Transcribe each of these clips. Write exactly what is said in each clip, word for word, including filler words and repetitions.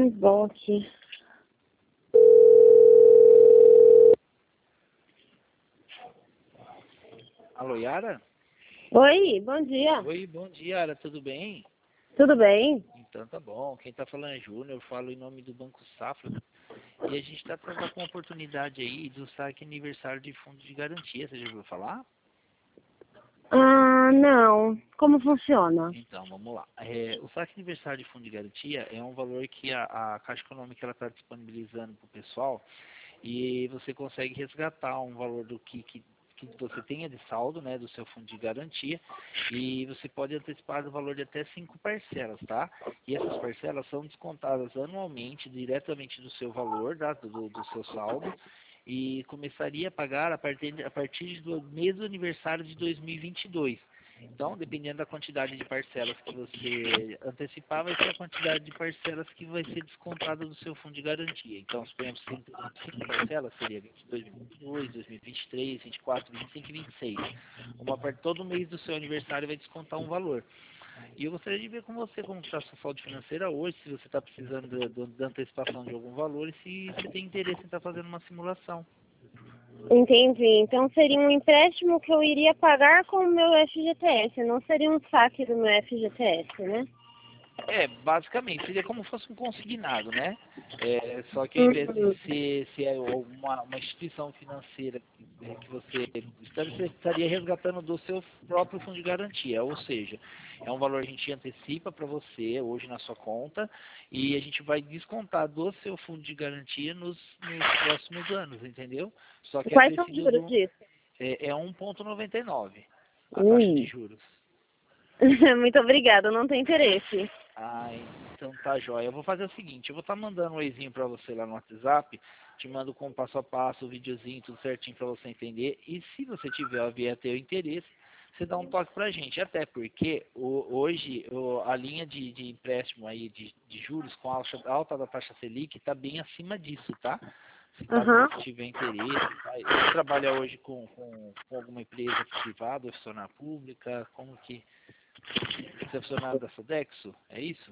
mais bom aqui. Alô, Yara? Oi, bom dia. Oi, bom dia, Yara, tudo bem? Tudo bem? Então tá bom, quem tá falando é Júnior, eu falo em nome do Banco Safra. E a gente tá trazendo com uma oportunidade aí do saque aniversário de fundo de garantia, você já ouviu falar? Ah, não. Como funciona? Então, vamos lá. É, o saque aniversário de fundo de garantia é um valor que a, a Caixa Econômica ela está disponibilizando para o pessoal e você consegue resgatar um valor do que, que, que você tenha de saldo, né, do seu fundo de garantia, e você pode antecipar o valor de até cinco parcelas, tá? E essas parcelas são descontadas anualmente, diretamente do seu valor, tá? do, do seu saldo, e começaria a pagar a partir, a partir do mês do aniversário de dois mil e vinte e dois. Então, dependendo da quantidade de parcelas que você antecipar, vai ser a quantidade de parcelas que vai ser descontada do seu fundo de garantia. Então, suponhamos que cinco parcelas seria vinte e dois, vinte e dois, dois mil e vinte e três, vinte e quatro, vinte e cinco e vinte e seis. Uma parte, todo mês do seu aniversário vai descontar um valor. E eu gostaria de ver com você como está a sua saúde financeira hoje, se você está precisando da, da antecipação de algum valor e se você tem interesse em estar fazendo uma simulação. Entendi. Então seria um empréstimo que eu iria pagar com o meu F G T S, não seria um saque do meu F G T S, né? É, basicamente, seria como se fosse um consignado, né? É, só que ao invés de Uhum. ser, ser uma, uma instituição financeira que, é, que você estaria, você estaria resgatando do seu próprio fundo de garantia, ou seja, é um valor que a gente antecipa para você hoje na sua conta e a gente vai descontar do seu fundo de garantia nos, nos próximos anos, entendeu? Só E que é quais são os preciso juros do, disso? é, é um vírgula noventa e nove a taxa de Ui. juros. Muito obrigada, não tem interesse. Ah, então tá jóia. Eu vou fazer o seguinte, eu vou estar mandando um oizinho pra você lá no WhatsApp, te mando com passo a passo, o videozinho, tudo certinho pra você entender. E se você tiver ou vier ter o interesse, você dá um toque pra gente. Até porque o, hoje o, a linha de, de empréstimo aí de, de juros com a alta, alta da taxa Selic está bem acima disso, tá? Se caso Aham. você tiver interesse, tá? Você trabalha hoje com, com, com alguma empresa privada ou funcionária pública? Como que... Você é funcionário da Sodexo? É isso?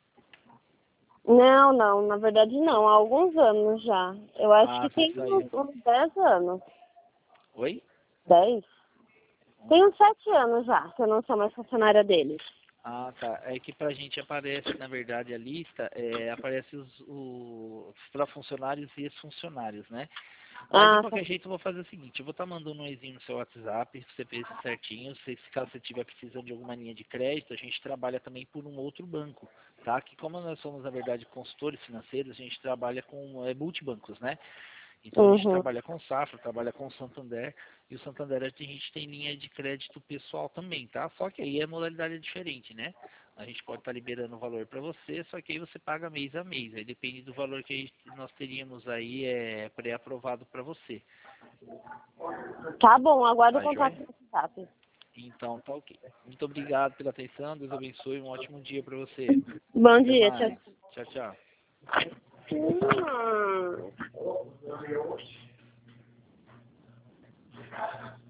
Não, não, na verdade não, há alguns anos já. Eu acho Ah, que você tem uns, saiu. uns dez anos. Oi? Dez? Tem uns sete anos já, que eu não sou mais funcionária deles. Ah, tá. É que pra gente aparece, na verdade, a lista, é, aparece os, os para funcionários e ex-funcionários, né? Mas de Ah, tá. qualquer jeito eu vou fazer o seguinte, eu vou estar mandando um e-mail no seu WhatsApp, pra você ver isso certinho. Se, se caso você estiver precisando de alguma linha de crédito, a gente trabalha também por um outro banco, tá? Que como nós somos, na verdade, consultores financeiros, a gente trabalha com é, multibancos, né? Então a gente Uhum. trabalha com o Safra, trabalha com o Santander, e o Santander a gente tem linha de crédito pessoal também, tá? Só que aí a modalidade é diferente, né? A gente pode estar liberando o valor para você, só que aí você paga mês a mês. Aí depende do valor que a gente- nós teríamos aí é, pré-aprovado para você. Tá bom, aguardo o Tá, contato joia? no WhatsApp. Então tá ok. Muito obrigado pela atenção, Deus abençoe, um ótimo dia para você. Bom Até dia, tchau. mais. Tchau, tchau. Hum.